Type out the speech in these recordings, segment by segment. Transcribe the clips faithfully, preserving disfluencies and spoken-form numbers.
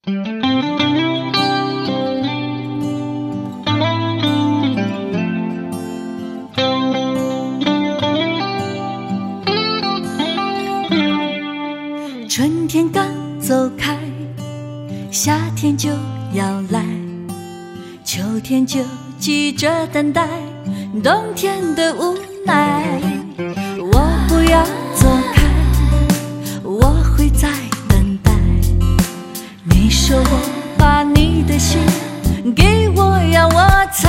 春天刚走开，夏天就要来，秋天就急着等待冬天的无奈。我不要走开，我会在等待。你说我把你的心给我，要我猜。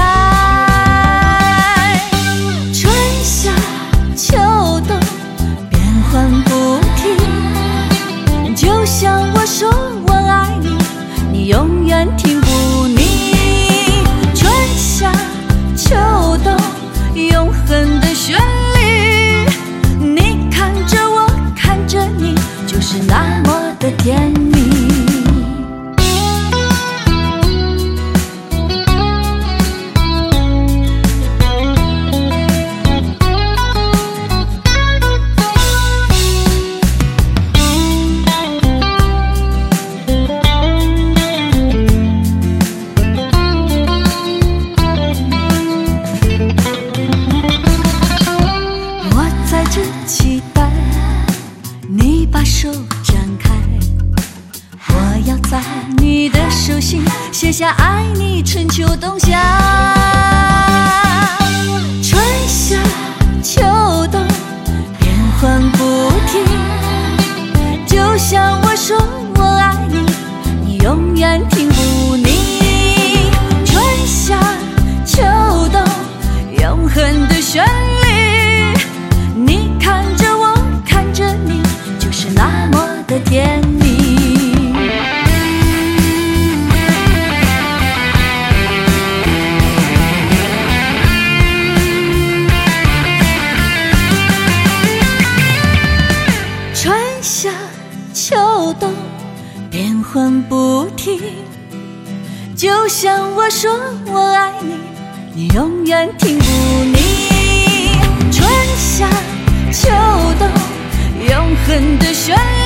春夏秋冬变换不停，就像我说我爱你，你永远听不腻。春夏秋冬永恒的旋律，你看着我看着你，就是那么的甜蜜。期待你把手张开，我要在你的手心写下爱你春秋冬夏。春夏秋冬变换不停，就像我说我爱你，你永远听不腻。春夏秋冬永恒的旋律，你看着我看着你，就是那么的甜蜜。春夏秋冬变换不停，就像我说我爱你，你永远听不腻。春夏秋冬永恒的旋律，